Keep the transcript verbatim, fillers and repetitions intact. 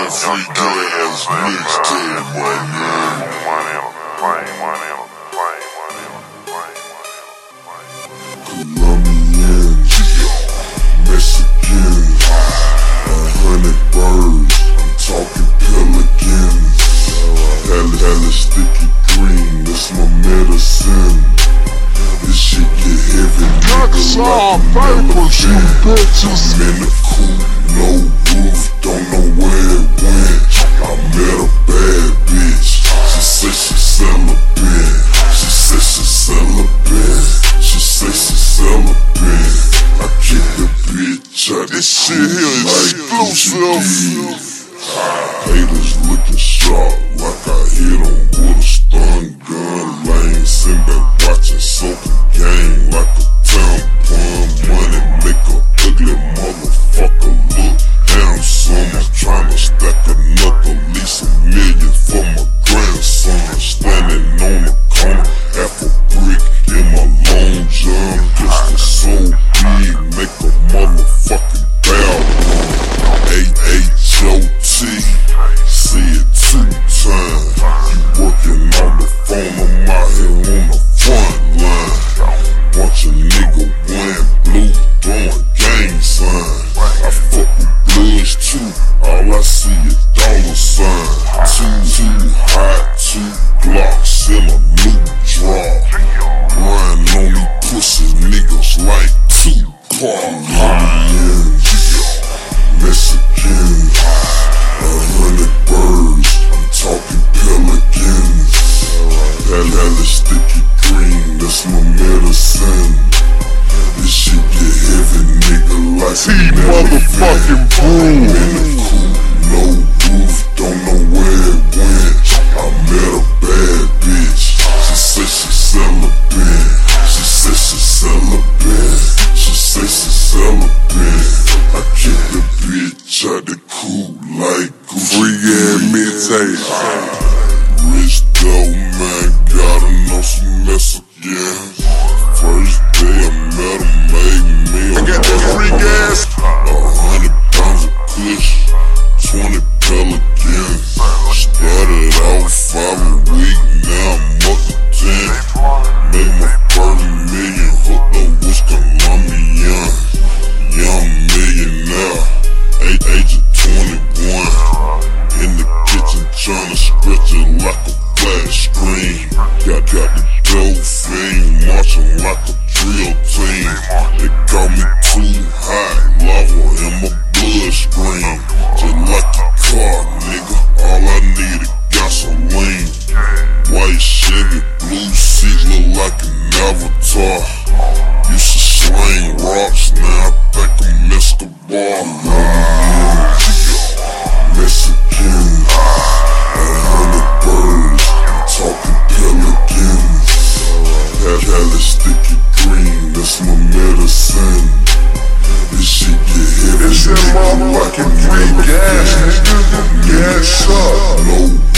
freak ass mixtape, my nigga. Colombians, Mexicans, a hundred birds, I'm talking pelicans. Hella, hella sticky green, that's my medicine. This shit get heavy, nigga, like an elephant. I'm in the coupe, no roof, don't know where it went. I met a bad bitch, she said she celibate. She said she celibate. She said she celibate. I kick the bitch out. This shit here is exclusive. Haters looking sharp, like I hit them with a stun gun. Lane, sitting back watching soaking game like a tampon. Money make a ugly motherfucker look handsome. I'm trying to stack another least a million for my grandson. Standing on the corner, half a brick in my long john. Pistol so big, make a motherfucking bow run. A H O T, see it two times. You working on the phone, I'm out here on the front line. Bunch of nigga wearing blue, throwing gang signs. I fuck with bloods too, all I see is dollar signs. Two, two hot, two Glocks in a new draw. Riding on these pussy niggas like Tupac. Colombians, Mexicans, a hundred birds, I'm talking pelicans. Hella, hella sticky green, that's my medicine. This shit get heavy, nigga, like an elephant. I'm in the coupe, no roof, don't know where it went. I met a bad bitch, she said she celibate. She said she celibate. She said she celibate. I kick the bitch out the coupe like Gucci. Free ass mixtape. Rich though, man, gotta know some Mexicans. First day I met him, made me a I got that freak ass. A hundred pounds of kush, twenty pelicans. Started out five a week, now I'm up to ten. Made my first million, hooked up with Colombian. Young millionaire, age of twenty-one. In the kitchen tryna stretch it like a flat screen. Got, got the dope fiend marching like a drill team. They call me too hot, lava in my bloodstream. Just like a car, nigga, all I need is gasoline. White Chevy, blue seats look like an avatar. Used to sling rocks, now I think I'm Mister Bar. Mexicans, a hundred birds, I'm talking pelicans. Hella sticky green, that's my medicine. This shit get heavy, nigga, like an elephant. I'm in the shop, no